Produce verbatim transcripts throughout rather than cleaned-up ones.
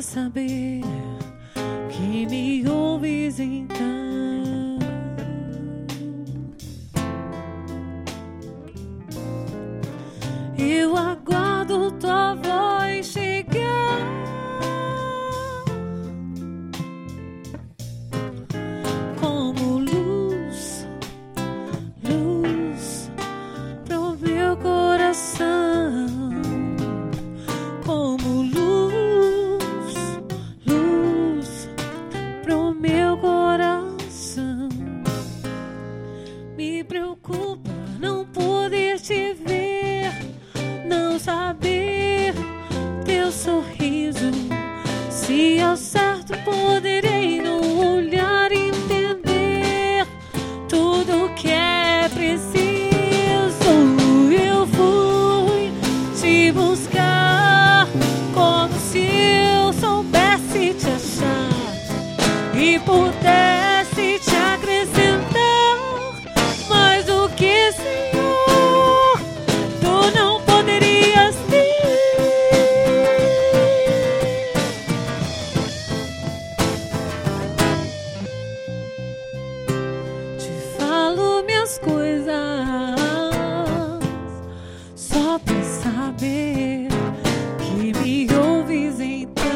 saber que me ouves então. Eu aguardo tua voz chegar, como luz, luz pro meu coração, como luz, luz pro meu coração. Me preocupa não poder te ver, não saber teu sorriso, se ao certo poderei no olhar entender tudo que é preciso. Eu fui te buscar como se eu soubesse te achar e pudesse te acrescentar mais do que, Senhor, tu não poderias ter. Te falo minhas coisas só pra saber que me ouves então.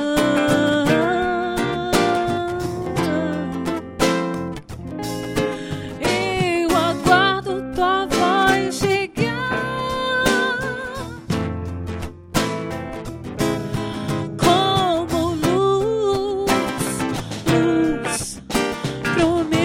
Eu aguardo tua voz chegar, como luz, luz pro meu